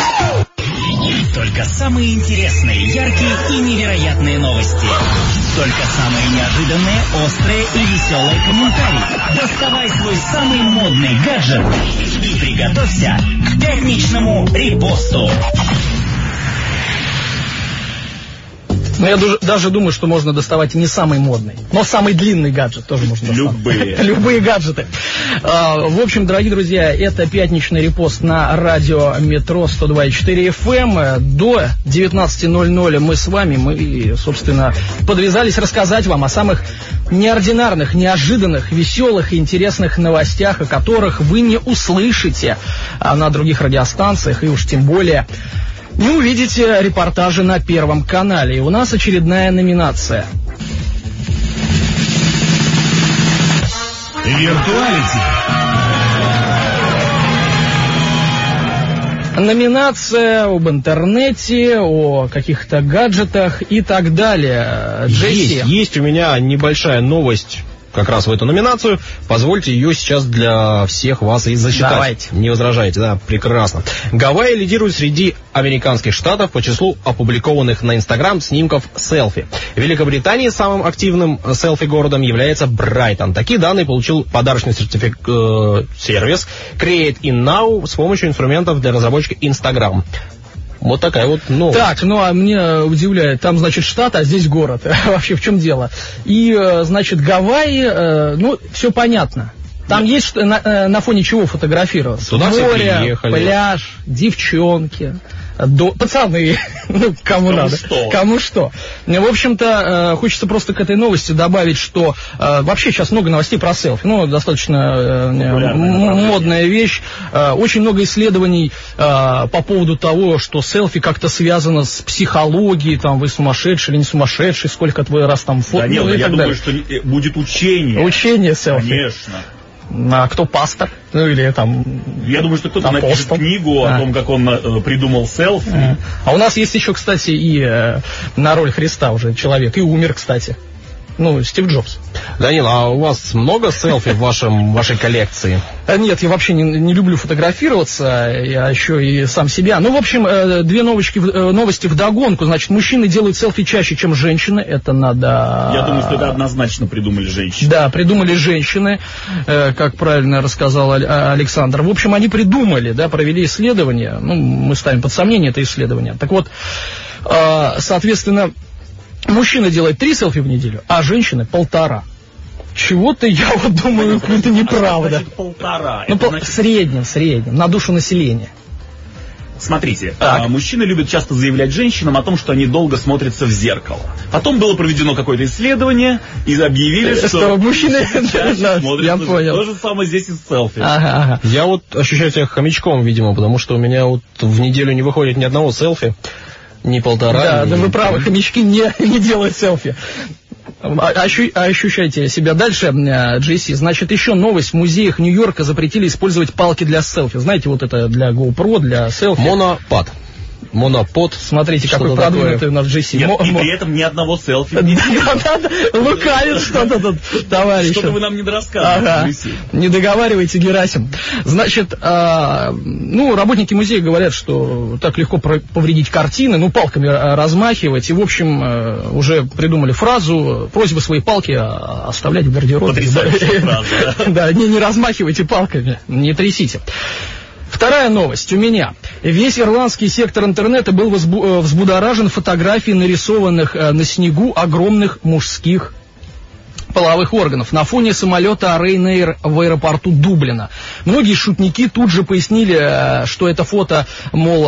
Только самые интересные, яркие и невероятные новости. Только самые неожиданные, острые и веселые комментарии. Доставай свой самый модный гаджет и приготовься к пятничному репосту. Но я даже думаю, что можно доставать не самый модный, но самый длинный гаджет тоже можно доставать. Любые гаджеты. В общем, дорогие друзья, это пятничный репост на радио Метро 102.4 FM. До 19:00 мы с вами, мы, собственно, подвязались рассказать вам о самых неординарных, неожиданных, веселых и интересных новостях, о которых вы не услышите на других радиостанциях, и уж тем более не увидите репортажи на Первом канале. И у нас очередная номинация. Виртуалити. Номинация об интернете, о каких-то гаджетах и так далее. Джесси. Есть у меня небольшая новость как раз в эту номинацию. Позвольте ее сейчас для всех вас и зачитать. Давайте. Не возражаете, да? Прекрасно. Гавайи лидируют среди американских штатов по числу опубликованных на Инстаграм снимков селфи. В Великобритании самым активным селфи-городом является Брайтон. Такие данные получил подарочный сервис Create in Now с помощью инструментов для разработчика Instagram. Вот такая вот новость. Так, ну а меня удивляет, там, значит, штат, а здесь город. Вообще, в чем дело? И, значит, Гавайи, ну, все понятно. Там есть на фоне чего фотографироваться. Туда море, пляж, девчонки, пацаны, ну, кому надо. Кому что. В общем-то, хочется просто к этой новости добавить, что вообще сейчас много новостей про селфи. Ну, достаточно модная вещь. Очень много исследований по поводу того, что селфи как-то связано с психологией, там, вы сумасшедший или не сумасшедший, сколько твой раз там фото. Да нет, я думаю, что будет учение. Учение селфи. Конечно. А кто пастор? Ну или там... Я думаю, что кто-то напишет книгу о том, как он придумал селфи. А у нас есть еще, кстати, и на роль Христа уже человек. И умер, кстати. Ну, Стив Джобс. Данил, а у вас много селфи в вашей коллекции? Нет, я вообще не люблю фотографироваться, я еще и сам себя. Ну, в общем, две новости вдогонку. Значит, мужчины делают селфи чаще, чем женщины. Это надо... Я думаю, что это однозначно придумали женщины. Да, придумали женщины, как правильно рассказал Александр. В общем, они придумали, да, провели исследование. Ну, мы ставим под сомнение это исследование. Так вот, соответственно, мужчина делает 3 селфи в неделю, а женщины 1,5. Чего-то, я вот думаю, это неправда. Значит, 1,5. Ну, в среднем, на душу населения. Смотрите, мужчины любят часто заявлять женщинам о том, что они долго смотрятся в зеркало. Потом было проведено какое-то исследование, и объявили, что мужчины смотрятся. Я понял. То же самое здесь и с селфи. Ага. Я вот ощущаю себя хомячком, видимо, потому что у меня вот в неделю не выходит ни одного селфи. Ни 1,5. Да, вы правы, хомячки не делают селфи. Ощущайте себя дальше, Джесси. Значит, еще новость. В музеях Нью-Йорка запретили использовать палки для селфи. Знаете, вот это для GoPro, для селфи. Монопод. Смотрите, какой продвинутый у нас Джесси. И при этом ни одного селфи. Лукавит что-то тут, товарищ. Что-то вы нам не дорассказывали, Джесси. Не договаривайте, Герасим. Значит, работники музея говорят, что так легко повредить картины, палками размахивать. И, в общем, уже придумали фразу: просьбы свои палки оставлять в гардеробе. Потрясающая фраза. Да, не размахивайте палками, не трясите. Вторая новость у меня. Весь ирландский сектор интернета был взбудоражен фотографией нарисованных на снегу огромных мужских половых органов на фоне самолета Ryanair в аэропорту Дублина. Многие шутники тут же пояснили, что это фото, мол,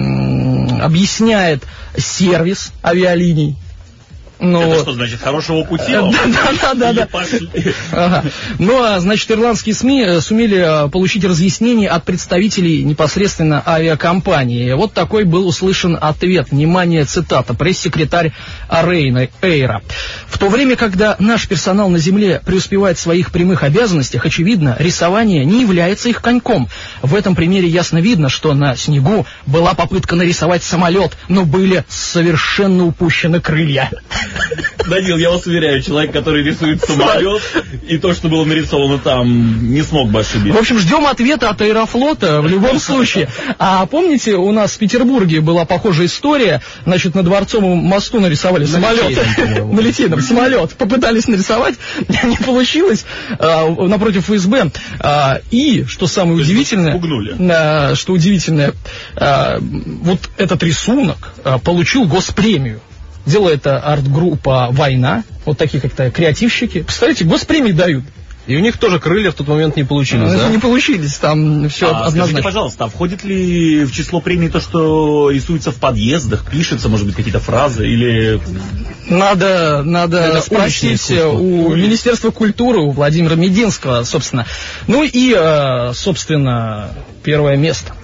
объясняет сервис авиалиний. Это что значит, хорошего пути? Да. Ага. Значит, ирландские СМИ сумели получить разъяснение от представителей непосредственно авиакомпании. Вот такой был услышан ответ. Внимание, цитата. Пресс-секретарь Ryanair. В то время, когда наш персонал на земле преуспевает в своих прямых обязанностях, очевидно, рисование не является их коньком. В этом примере ясно видно, что на снегу была попытка нарисовать самолет, но были совершенно упущены крылья. Данил, я вас уверяю, человек, который рисует самолет, и то, что было нарисовано там, не смог бы ошибиться. В общем, ждем ответа от Аэрофлота в любом случае. А помните, у нас в Петербурге была похожая история, значит, на Дворцовом мосту нарисовали самолет. На Литейном самолет. Попытались нарисовать, не получилось, напротив ФСБ. И, что самое удивительное, вот этот рисунок получил госпремию. Делала это арт-группа «Война», вот такие как-то креативщики. Представляете, госпремии дают. И у них тоже крылья в тот момент не получились, да? Не получились, там все однозначно. Скажите, пожалуйста, а входит ли в число премий то, что рисуется в подъездах, пишется, может быть, какие-то фразы, или... Надо спросить у Министерства культуры, у Владимира Мединского, собственно. Ну и, собственно, первое место.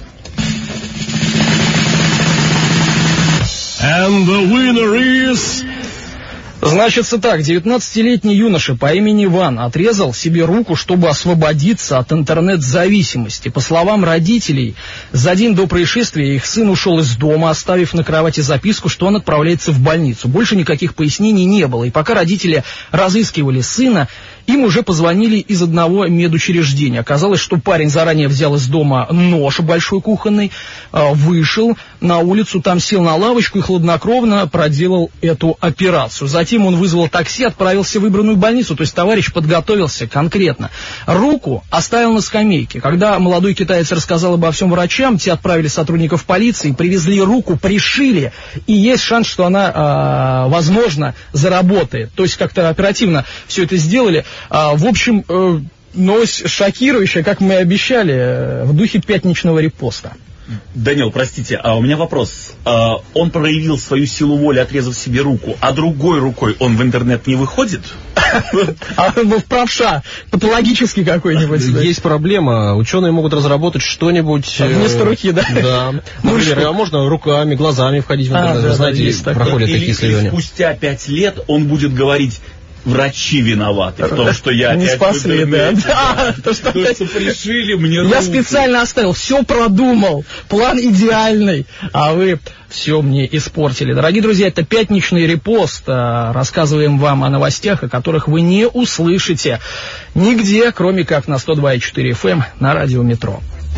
And the winner is... Значится так, 19-летний юноша по имени Иван отрезал себе руку, чтобы освободиться от интернет-зависимости. По словам родителей, за день до происшествия их сын ушел из дома, оставив на кровати записку, что он отправляется в больницу. Больше никаких пояснений не было. И пока родители разыскивали сына, им уже позвонили из одного медучреждения. Оказалось, что парень заранее взял из дома нож большой кухонный, вышел на улицу, там сел на лавочку и хладнокровно проделал эту операцию. Затем он вызвал такси, отправился в выбранную больницу. То есть товарищ подготовился конкретно. Руку оставил на скамейке. Когда молодой китаец рассказал обо всем врачам, те отправили сотрудников полиции, привезли руку, пришили, и есть шанс, что она, возможно, заработает. То есть как-то оперативно все это сделали. В общем, новость шокирующая, как мы и обещали, в духе пятничного репоста. Данил, простите, а у меня вопрос. Он проявил свою силу воли, отрезав себе руку, а другой рукой он в интернет не выходит? А он в правша, патологический какой-нибудь. Есть проблема. Ученые могут разработать что-нибудь... Вместо руки, да? Да. Например, а можно руками, глазами входить в интернет. Вы знаете, проходят такие исследования. Или спустя 5 лет он будет говорить... Врачи виноваты в том, что я не спасли, да. То, что пришили мне руку. Я специально оставил, все продумал, план идеальный, а вы все мне испортили. Дорогие друзья, это пятничный репост. Рассказываем вам о новостях, о которых вы не услышите нигде, кроме как на 102,4 FM на радио Метро.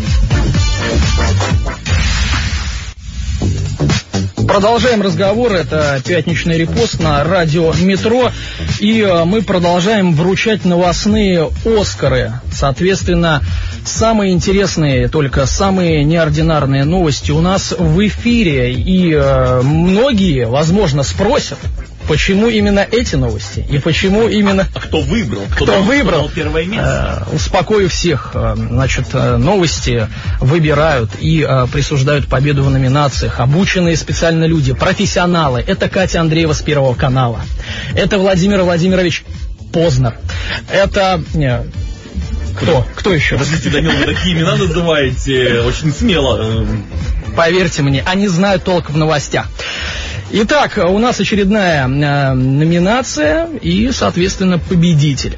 Продолжаем разговор, это пятничный репост на радио Метро, и мы продолжаем вручать новостные Оскары. Соответственно, самые интересные, только самые неординарные новости у нас в эфире, и многие, возможно, спросят, почему именно эти новости? И почему именно... А кто выбрал? Кто выбрал первое место? Успокою всех. Значит, новости выбирают и присуждают победу в номинациях обученные специально люди, профессионалы. Это Катя Андреева с Первого канала. Это Владимир Владимирович Познер. Это... Кто еще? Подождите, Данил, вы такие имена называете очень смело. Поверьте мне, они знают толк в новостях. Итак, у нас очередная номинация и, соответственно, победитель.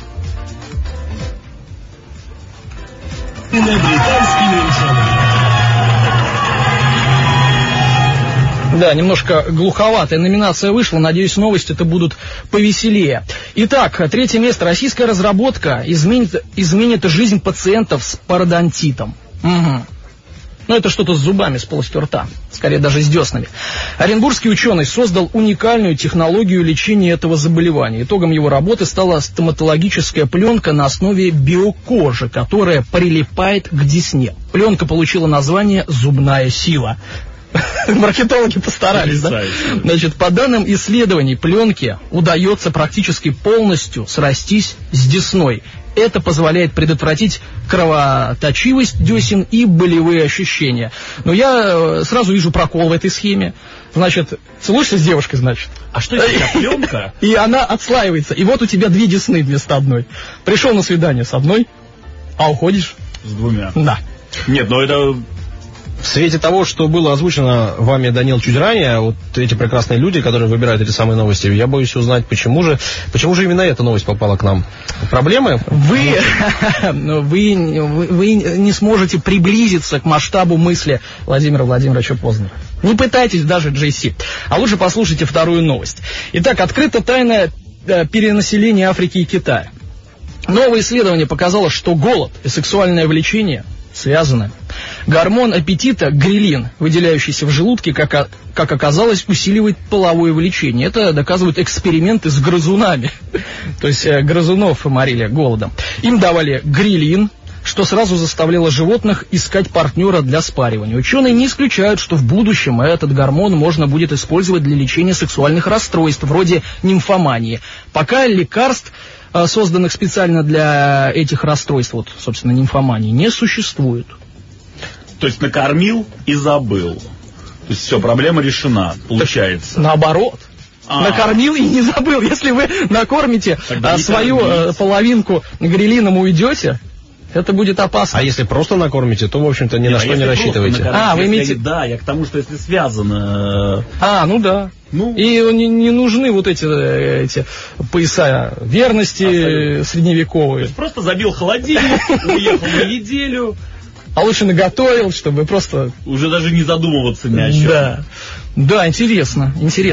Да, немножко глуховатая номинация вышла. Надеюсь, новости-то будут повеселее. Итак, третье место. Российская разработка изменит жизнь пациентов с пародонтитом. Угу. Ну, это что-то с зубами, с полостью рта, скорее даже с деснами. Оренбургский ученый создал уникальную технологию лечения этого заболевания. Итогом его работы стала стоматологическая пленка на основе биокожи, которая прилипает к десне. Пленка получила название «Зубная сила». Маркетологи постарались, да? Значит, по данным исследований, пленке удается практически полностью срастись с десной. Это позволяет предотвратить кровоточивость десен и болевые ощущения. Но я сразу вижу прокол в этой схеме. Значит, целуешься с девушкой, значит. А что это за пленка? И она отслаивается. И вот у тебя две десны вместо одной. Пришел на свидание с одной, а уходишь с двумя. Да. Нет, но это... В свете того, что было озвучено вами, Данил, чуть ранее, вот эти прекрасные люди, которые выбирают эти самые новости, я боюсь узнать, почему же именно эта новость попала к нам. Проблемы? Вы не сможете приблизиться к масштабу мысли Владимира Владимировича Познера. Не пытайтесь даже, JC. А лучше послушайте вторую новость. Итак, открыта тайна перенаселения Африки и Китая. Новое исследование показало, что голод и сексуальное влечение связаны. Гормон аппетита грелин, выделяющийся в желудке, как оказалось, усиливает половое влечение. Это доказывают эксперименты с грызунами. То есть грызунов морили голодом. Им давали грелин, что сразу заставляло животных искать партнера для спаривания. Ученые не исключают, что в будущем этот гормон можно будет использовать для лечения сексуальных расстройств, вроде нимфомании. Пока лекарств, созданных специально для этих расстройств, вот, собственно, нимфомании, не существует. То есть накормил и забыл. То есть все, проблема решена, получается. Так, наоборот. Накормил и не забыл. Если вы накормите свою половинку грелином, уйдете, это будет опасно. А если просто накормите, то, в общем-то, ни на что не рассчитывайте. Вы имеете... Да, я к тому, что если связано... Ну да. И не нужны вот эти пояса верности средневековые. То есть просто забил холодильник, уехал на неделю. А лучше наготовил, чтобы просто... Уже даже не задумываться ни о чем. Да, интересно.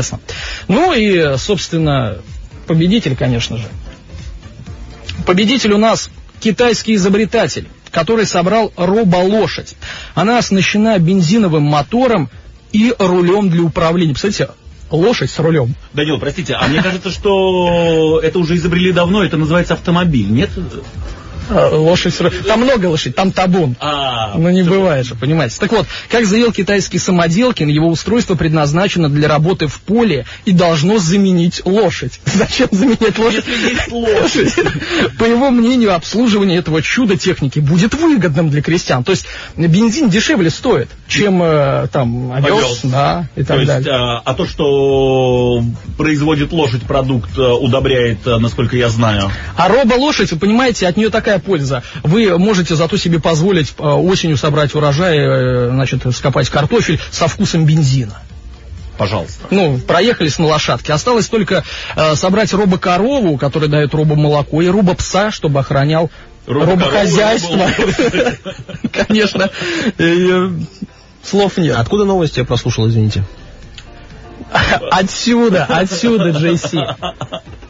Ну и, собственно, победитель, конечно же. Победитель у нас китайский изобретатель, который собрал роболошадь. Она оснащена бензиновым мотором и рулем для управления. Представляете, лошадь с рулем. Данил, простите, а мне кажется, что это уже изобрели давно, это называется автомобиль, нет? Лошадь, там много лошадей, там табун. Но не бывает же, понимаете. Так вот, как заявил китайский самоделкин, его устройство предназначено для работы в поле и должно заменить лошадь. Зачем заменять лошадь? Если есть лошадь. По его мнению, обслуживание этого чуда техники будет выгодным для крестьян. То есть бензин дешевле стоит, чем там овес, да, и так далее. А то, что производит лошадь продукт, удобряет, насколько я знаю. А роболошадь, вы понимаете, от нее такая польза. Вы можете зато себе позволить осенью собрать урожай, значит, скопать картофель со вкусом бензина. Пожалуйста. Проехались на лошадке. Осталось только собрать робокорову, которая дает робомолоко, и робопса, чтобы охранял робохозяйство. Конечно. Слов нет. Откуда новости я прослушал, извините? Отсюда, JC.